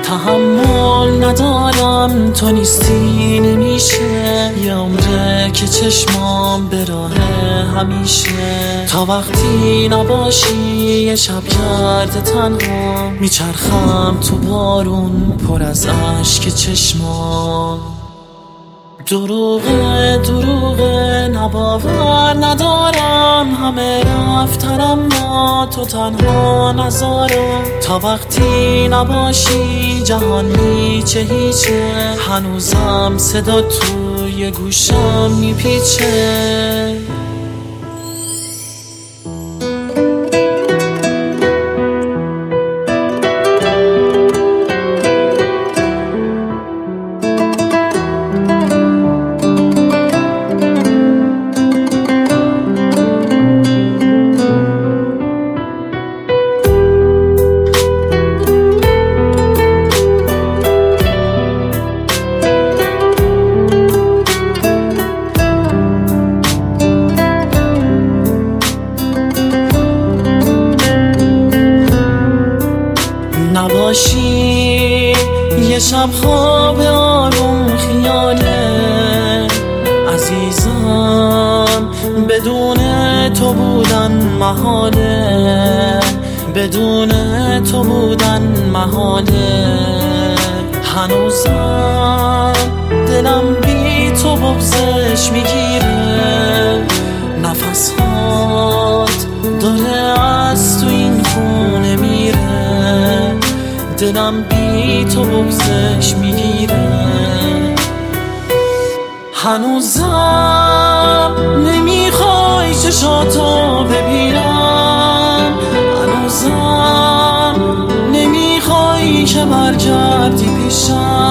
تحمل ندارم تو نیستی نمیشه، یه عمره که چشمام به راه همیشه. تا وقتی نباشی یه شب کرده تنها، میچرخم تو بارون پر از اشک چشمام. دروغه دروغه نباور ندارم، همه رفتن اما تو تنها نذارم. تا وقتی نباشی جهان میچه هیچه، هنوزم صدا توی گوشم میپیچه. نباشی یه شب خواب آروم خیاله عزیزم، بدون تو بودن محاله، بدون تو بودن محاله. هنوزم دلم بی تو بغزش میگیره، نفسات داره از تو این خونه میره، دلم بی تو بغزش میگیره. هنوزم نمیخوای چشاتو ببینم، هنوزم نمیخوای که برگردی پیشم.